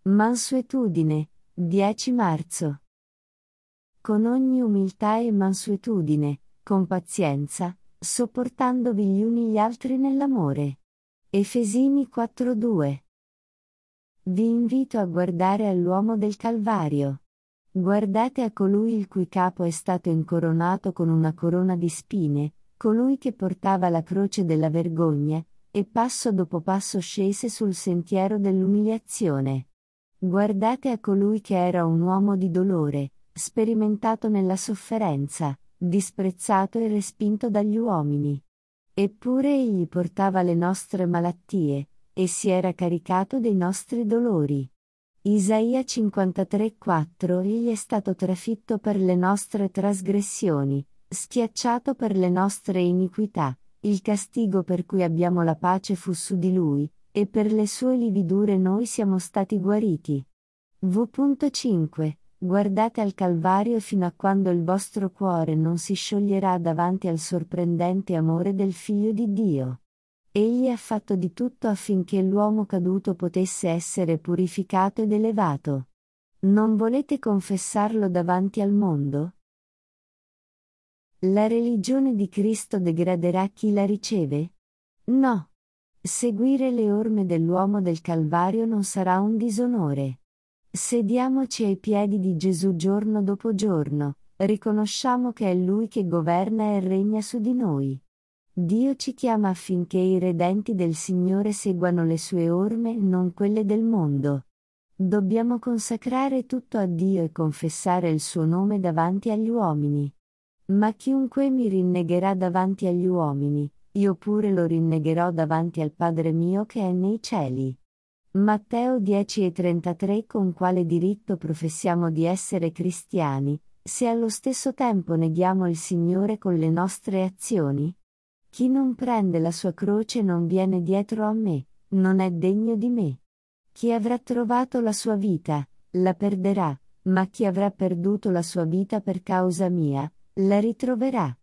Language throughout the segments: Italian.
Mansuetudine, 10 marzo. Con ogni umiltà e mansuetudine, con pazienza, sopportandovi gli uni gli altri nell'amore. Efesini 4:2. Vi invito a guardare all'uomo del Calvario. Guardate a colui il cui capo è stato incoronato con una corona di spine, colui che portava la croce della vergogna, e passo dopo passo scese sul sentiero dell'umiliazione. Guardate a colui che era un uomo di dolore, sperimentato nella sofferenza, disprezzato e respinto dagli uomini. Eppure egli portava le nostre malattie, e si era caricato dei nostri dolori. Isaia 53:4 Egli è stato trafitto per le nostre trasgressioni, schiacciato per le nostre iniquità, il castigo per cui abbiamo la pace fu su di lui, e per le sue lividure noi siamo stati guariti. V.5 Guardate al Calvario fino a quando il vostro cuore non si scioglierà davanti al sorprendente amore del Figlio di Dio. Egli ha fatto di tutto affinché l'uomo caduto potesse essere purificato ed elevato. Non volete confessarlo davanti al mondo? La religione di Cristo degraderà chi la riceve? No. Seguire le orme dell'uomo del Calvario non sarà un disonore. Sediamoci ai piedi di Gesù giorno dopo giorno, riconosciamo che è Lui che governa e regna su di noi. Dio ci chiama affinché i redenti del Signore seguano le sue orme e non quelle del mondo. Dobbiamo consacrare tutto a Dio e confessare il suo nome davanti agli uomini. Ma chiunque mi rinnegherà davanti agli uomini, io pure lo rinnegherò davanti al Padre mio che è nei cieli. Matteo 10:33 Con quale diritto professiamo di essere cristiani, se allo stesso tempo neghiamo il Signore con le nostre azioni? Chi non prende la sua croce non viene dietro a me, non è degno di me. Chi avrà trovato la sua vita, la perderà, ma chi avrà perduto la sua vita per causa mia, la ritroverà.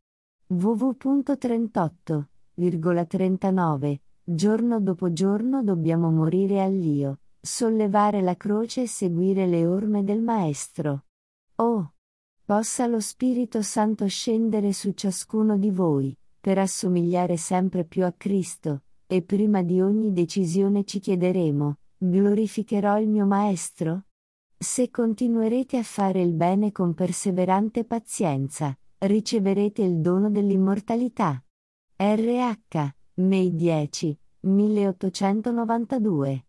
www.38,39 Giorno dopo giorno dobbiamo morire all'io, sollevare la croce e seguire le orme del Maestro. Oh! Possa lo Spirito Santo scendere su ciascuno di voi, per assomigliare sempre più a Cristo, e prima di ogni decisione ci chiederemo: glorificherò il mio Maestro? Se continuerete a fare il bene con perseverante pazienza, riceverete il dono dell'immortalità. RH, May 10, 1892